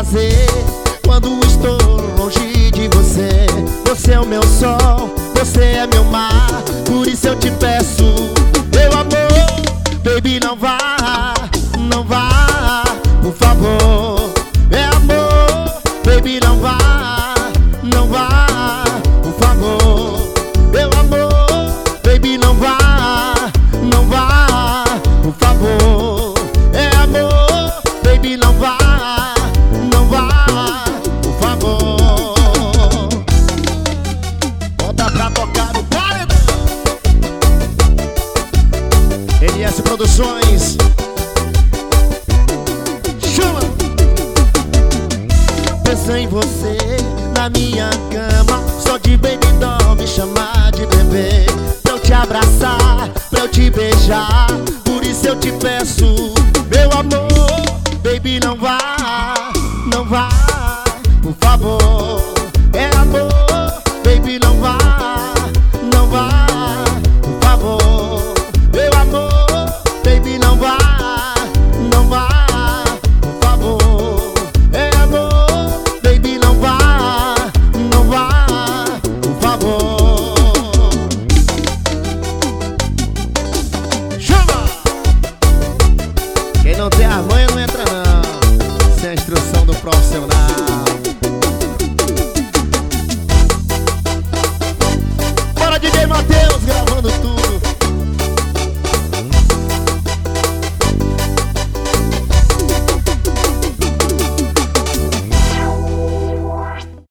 fazer quando estou longe de você? Você é o meu sol, você é meu mar, por isso eu te peço, meu amor, baby, não vá, não vá, por favor. Meu amor, baby, não vá, não vá, por favor. Meu amor, baby, não vá, não vá, por favor. É amor, baby, não vá, não vá, por favor. Volta pra tocar no paredão. NS Produções. Chama! Penso em você na minha cama, só de baby doll me chamar de bebê, pra eu te abraçar, pra eu te beijar, por isso eu te peço, meu amor, baby, não vá, não vá, por favor. É amor, baby, não vá, não vá, por favor. Meu amor, baby, não vá, não vá, por favor. É amor, baby, não vá, não vá, por favor. Chama! Quem não tem a manha não entra não, sem a instrução do profissional.